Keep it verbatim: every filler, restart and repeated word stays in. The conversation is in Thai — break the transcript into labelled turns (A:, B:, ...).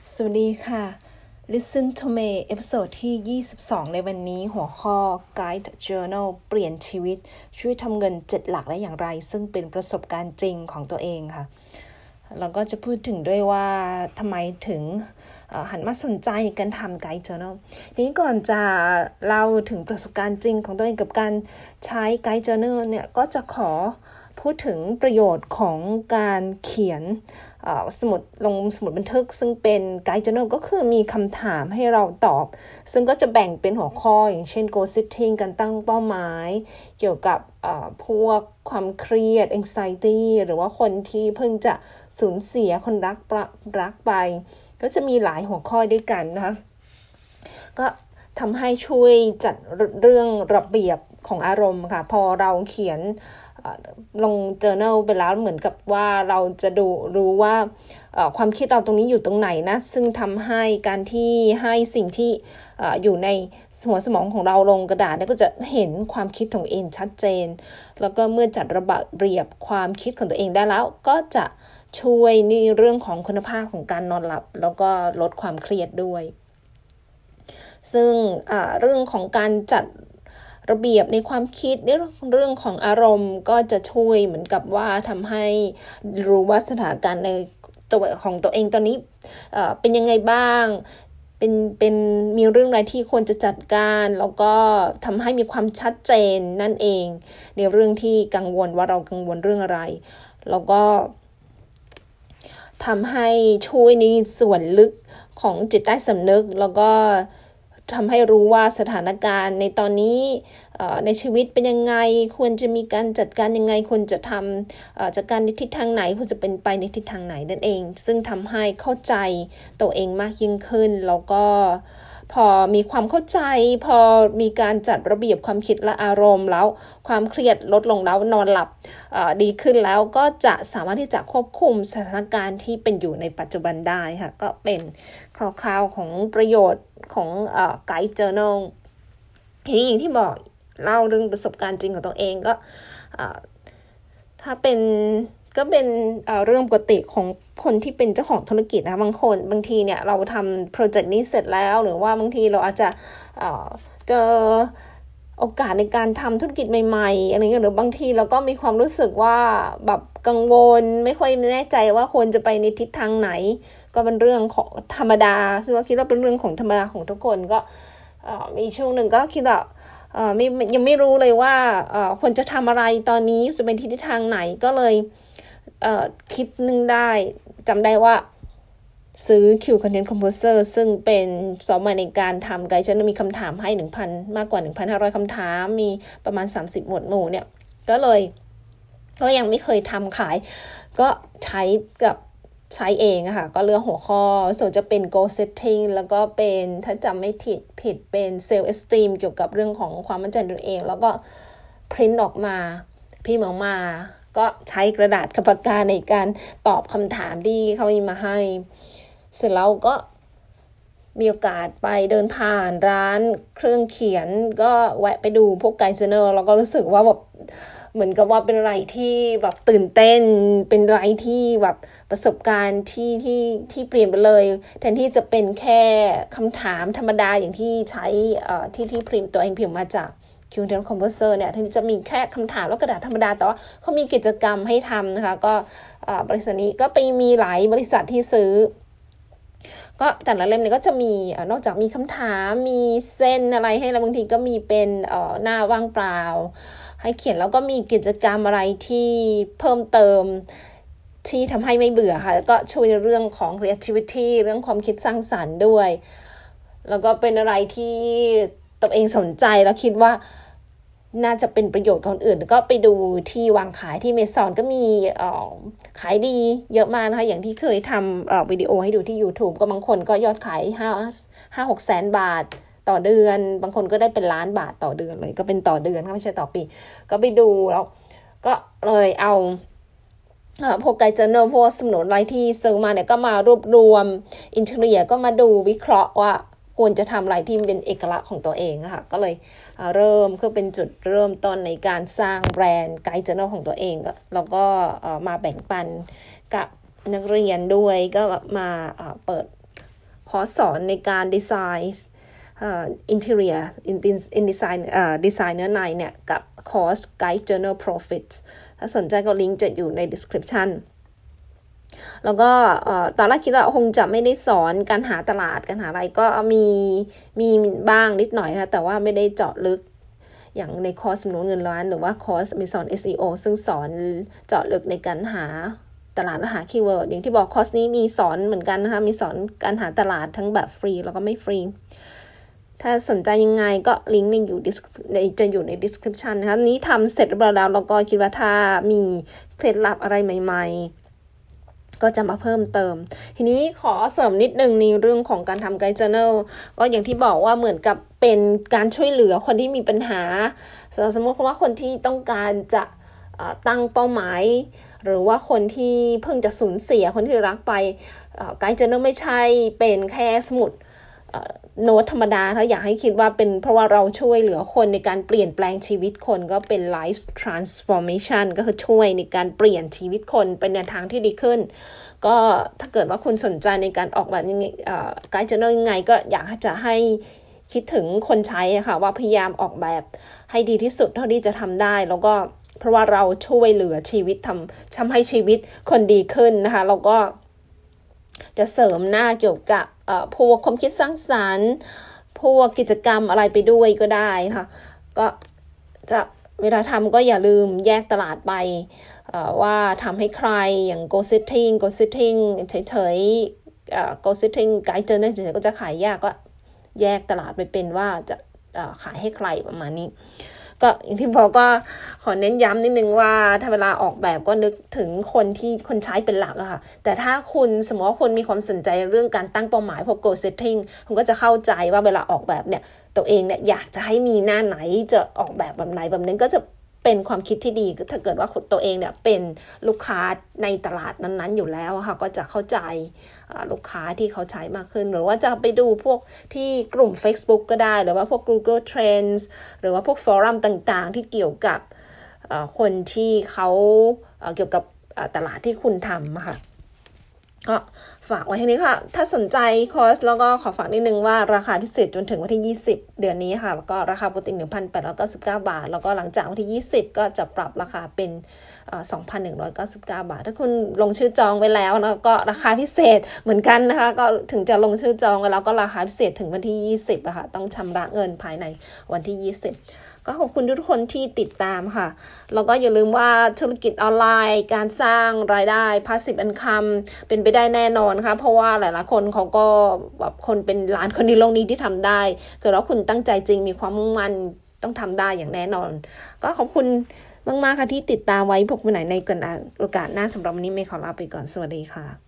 A: สวัสดีค่ะ Listen to me เอพิโซดที่ยี่สิบสองในวันนี้หัวข้อ Guide Journal เปลี่ยนชีวิตช่วยทำเงินเจ็ดหลักได้อย่างไรซึ่งเป็นประสบการณ์จริงของตัวเองค่ะแล้วก็จะพูดถึงด้วยว่าทำไมถึงหันมาสนใจในการทำ Guide Journal ทีนี้ก่อนจะเล่าถึงประสบการณ์จริงของตัวเองกับการใช้ Guide Journal เนี่ยก็จะขอพูดถึงประโยชน์ของการเขียนสมุดลงสมุดบันทึกซึ่งเป็น Guide Journal ก็คือมีคำถามให้เราตอบซึ่งก็จะแบ่งเป็นหัวข้ออย่างเช่น goal setting การตั้งเป้าหมายเกี่ยวกับพวกความเครียด anxiety หรือว่าคนที่เพิ่งจะสูญเสียคนรักรักไปก็จะมีหลายหัวข้อด้วยกันนะคะก็ทำให้ช่วยจัดเรื่องระเบียบของอารมณ์ค่ะพอเราเขียนลง journal ไปแล้วเหมือนกับว่าเราจะดูรู้ว่าความคิดเราตรงนี้อยู่ตรงไหนนะซึ่งทำให้การที่ให้สิ่งที่อยู่ในหัวสมองของเราลงกระดาษก็จะเห็นความคิดของเองชัดเจนแล้วก็เมื่อจัดระเบียบความคิดของตัวเองได้แล้วก็จะช่วยในเรื่องของคุณภาพของการนอนหลับแล้วก็ลดความเครียดด้วยซึ่งเรื่องของการจัดระเบียบในความคิดในเรื่องของอารมณ์ก็จะช่วยเหมือนกับว่าทำให้รู้ว่าสถานการณ์ในตัวของตัวเองตอนนี้เอ่อเป็นยังไงบ้างเป็นเป็นมีเรื่องอะไรที่ควรจะจัดการแล้วก็ทำให้มีความชัดเจนนั่นเองในเรื่องที่กังวลว่าเรากังวลเรื่องอะไรแล้วก็ทำให้ช่วยในส่วนลึกของจิตใต้สำนึกแล้วก็ทำให้รู้ว่าสถานการณ์ในตอนนี้ในชีวิตเป็นยังไงควรจะมีการจัดการยังไงควรจะทำจัดการในทิศทางไหนควรจะเป็นไปในทิศทางไหนนั่นเองซึ่งทำให้เข้าใจตัวเองมากยิ่งขึ้นแล้วก็พอมีความเข้าใจพอมีการจัดระเบียบความคิดและอารมณ์แล้วความเครียดลดลงแล้วนอนหลับดีขึ้นแล้วก็จะสามารถที่จะควบคุมสถานการณ์ที่เป็นอยู่ในปัจจุบันได้ค่ะก็เป็นคร่าวๆของประโยชน์ของเอ่อ Guide Journal ที่อย่างที่บอกเล่าเรื่องประสบการณ์จริงของตัวเองก็ถ้าเป็นก็เป็นเรื่องปกติของคนที่เป็นเจ้าของธุรกิจนะบางคนบางทีเนี่ยเราทำโปรเจกต์นี้เสร็จแล้วหรือว่าบางทีเราอาจจะเจอโอกาสในการทำธุรกิจใหม่ๆอะไรเงี้ยหรือบางทีเราก็มีความรู้สึกว่าแบบกังวลไม่ค่อยแน่ใจว่าควรจะไปในทิศทางไหนก็เป็นเรื่องของธรรมดาซึ่งเราคิดว่าเป็นเรื่องของธรรมดาของทุกคนก็มีช่วงหนึ่งก็คิดว่าไม่ยังไม่รู้เลยว่าควรจะทำอะไรตอนนี้จะเป็นทิศทางไหนก็เลยคิดนึงได้จำได้ว่าซื้อ Q Content Composer ซึ่งเป็นซอฟต์แวร์ในการทำไกด์จะมีคำถามให้ หนึ่งพัน มากกว่า หนึ่งพันห้าร้อย คำถามมีประมาณสามสิบหมวดหมู่เนี่ยก็เลยก็ยังไม่เคยทำขายก็ใช้กับใช้เองอะค่ะก็เลือกหัวข้อส่วนจะเป็น goal setting แล้วก็เป็นถ้าจำไม่ผิดผิดเป็น self esteem เกี่ยวกับเรื่องของความมั่นใจในตัวเองแล้วก็พิมพ์ออกมาพิมพ์ออกมาก็ใช้กระดาษกับปากกาในการตอบคำถามที่เขามีมาให้เสร็จแล้วก็มีโอกาสไปเดินผ่านร้านเครื่องเขียนก็แวะไปดูพวก Guide Journal แล้วก็รู้สึกว่าแบบเหมือนกับว่าเป็นอะไรที่แบบตื่นเต้นเป็นอะไรที่แบบประสบการณ์ที่ที่ที่เปลี่ยนไปเลยแทนที่จะเป็นแค่คำถามธรรมดาอย่างที่ใช้เอ่อที่ที่พิมพ์ตัวเองพิมพ์มาจาก Q Content Composer เนี่ยที่จะมีแค่คำถามแล้วกระดาษธรรมดาแต่ว่าเขามีกิจกรรมให้ทำนะคะก็บริษัทนี้ก็ไปมีหลายบริษัทที่ซื้อก็แต่ละเล่มเนี่ยก็จะมีนอกจากมีคำถามมีเส้นอะไรให้แล้วบางทีก็มีเป็นหน้าว่างเปล่าให้เขียนแล้วก็มีกิจกรรมอะไรที่เพิ่มเติมที่ทำให้ไม่เบื่อค่ะแล้วก็ช่วยเรื่องของ creativity เรื่องความคิดสร้างสรรค์ด้วยแล้วก็เป็นอะไรที่ตัวเองสนใจแล้วคิดว่าน่าจะเป็นประโยชน์กับคนอื่นก็ไปดูที่วางขายที่เมซอนก็มีขายดีเยอะมากนะคะอย่างที่เคยทำวิดีโอให้ดูที่ YouTube ก็บางคนก็ยอดขายห้า ห้า หกแสนบาทต่อเดือนบางคนก็ได้เป็นล้านบาทต่อเดือนเลยก็เป็นต่อเดือนไม่ใช่ต่อปีก็ไปดูแล้วก็เลยเอาพวก Guide Journal พวกสมุดอะไรที่ซื้อมาเนี่ยก็มารวบรวมอินเทอร์เนียก็มาดูวิเคราะห์ว่าควรจะทำอะไรที่เป็นเอกลักษณ์ของตัวเองค่ะก็เลยเริ่มคือเป็นจุดเริ่มต้นในการสร้างแบรนด์ Guide Journal ของตัวเองแล้วก็มาแบ่งปันกับนักเรียนด้วยก็มาเปิดคอร์สสอนในการดีไซน์เอ่อ interior in in design เอ่อดีไซน์เนื้อในเนี่ยกับคอร์ส Guide Journal Profit ถ้าสนใจก็ลิงก์จะอยู่ใน description แล้วก็ตอนแรกคิดว่าคงจะไม่ได้สอนการหาตลาดการหาอะไรก็มีมีบ้างนิดหน่อยนะแต่ว่าไม่ได้เจาะลึกอย่างในคอร์สสำนวนเงินล้านหรือว่าคอร์ส Amazon เอส อี โอ ซึ่งสอนเจาะลึกในการหาตลาดและหาคีย์เวิร์ดอย่างที่บอกคอร์สนี้มีสอนเหมือนกันนะคะมีสอนการหาตลาดทั้งแบบฟรีแล้วก็ไม่ฟรีถ้าสนใจยังไงก็ลิงก์อยู่ในจะอยู่ใน description นะคะนี้ทำเสร็จเรียบร้อยแล้วแล้วก็คิดว่าถ้ามีเคล็ดลับอะไรใหม่ๆก็จะมาเพิ่มเติมทีนี้ขอเสริมนิดนึงในเรื่องของการทำ Guide Journal ก็อย่างที่บอกว่าเหมือนกับเป็นการช่วยเหลือคนที่มีปัญหาสมมติว่าคนที่ต้องการจะตั้งเป้าหมายหรือว่าคนที่เพิ่งจะสูญเสียคนที่รักไป Guide Journal ไม่ใช่เป็นแค่สมุดโน้ตธรรมดาถ้าอยากให้คิดว่าเป็นเพราะว่าเราช่วยเหลือคนในการเปลี่ยนแปลงชีวิตคนก็เป็น life transformation ก็คือช่วยในการเปลี่ยนชีวิตคนเป็นในทางที่ดีขึ้นก็ถ้าเกิดว่าคุณสนใจในการออกแบบยังไงไกด์ journal ยังไงก็อยากจะให้คิดถึงคนใช้ค่ะว่าพยายามออกแบบให้ดีที่สุดเท่าที่จะทำได้แล้วก็เพราะว่าเราช่วยเหลือชีวิตทำทำให้ชีวิตคนดีขึ้นนะคะแล้วก็จะเสริมหน้าเกี่ยวกับพวกความคิดสร้างสรรค์พวกกิจกรรมอะไรไปด้วยก็ได้ค่ะก็จะเวลาทำก็อย่าลืมแยกตลาดไปว่าทำให้ใครอย่าง go sitting go sitting เฉยๆ go sitting guide journal เฉยๆก็จะขายยากก็แยกตลาดไปเป็นว่าจะขายให้ใครประมาณนี้ก็อย่างที่บอกก็ขอเน้นย้ำนิดนึงว่าถ้าเวลาออกแบบก็นึกถึงคนที่คนใช้เป็นหลักอะค่ะแต่ถ้าคุณสมมติว่าคุณมีความสนใจเรื่องการตั้งเป้าหมายพวก goal setting คุณก็จะเข้าใจว่าเวลาออกแบบเนี่ยตัวเองเนี่ยอยากจะให้มีหน้าไหนจะออกแบบแบบไหนแบบนั้นก็จะเป็นความคิดที่ดีถ้าเกิดว่าตัวเองเนี่ยเป็นลูกค้าในตลาดนั้นๆอยู่แล้วค่ะก็จะเข้าใจลูกค้าที่เขาใช้มากขึ้นหรือว่าจะไปดูพวกที่กลุ่ม Facebook ก็ได้หรือว่าพวก Google Trends หรือว่าพวกฟอรัมต่างๆที่เกี่ยวกับคนที่เขาเกี่ยวกับตลาดที่คุณทำค่ะก็ฝากไว้ที่นี้ค่ะถ้าสนใจคอร์สแล้วก็ขอฝากนิดนึงว่าราคาพิเศษจนถึงวันที่ยี่สิบเดือนนี้ค่ะแล้วก็ราคาปกติ หนึ่งพันแปดร้อยเก้าสิบเก้า บาทแล้วก็หลังจากวันที่ยี่สิบก็จะปรับราคาเป็นเอ่อ สองพันหนึ่งร้อยเก้าสิบเก้า บาทถ้าคุณลงชื่อจองไว้แล้วนะก็ราคาพิเศษเหมือนกันนะคะก็ถึงจะลงชื่อจองไว้แล้วก็ราคาพิเศษถึงวันที่ยี่สิบอะค่ะต้องชำระเงินภายในวันที่ยี่สิบก็ขอบคุณทุกคนที่ติดตามค่ะแล้วก็อย่าลืมว่าธุรกิจออนไลน์การสร้างรายได้ passive income เป็นไปได้แน่นอนค่ะเพราะว่าหลายๆคนเขาก็แบบคนเป็นล้านคนในโลกนี้ที่ทำได้เกิดว่าคุณตั้งใจจริงมีความมุ่งมั่นต้องทำได้อย่างแน่นอนก็ขอบคุณมากๆค่ะที่ติดตามไว้พบกันใหม่ในโอกาสหน้าสำหรับวันนี้เมย์ขอลาไปก่อนสวัสดีค่ะ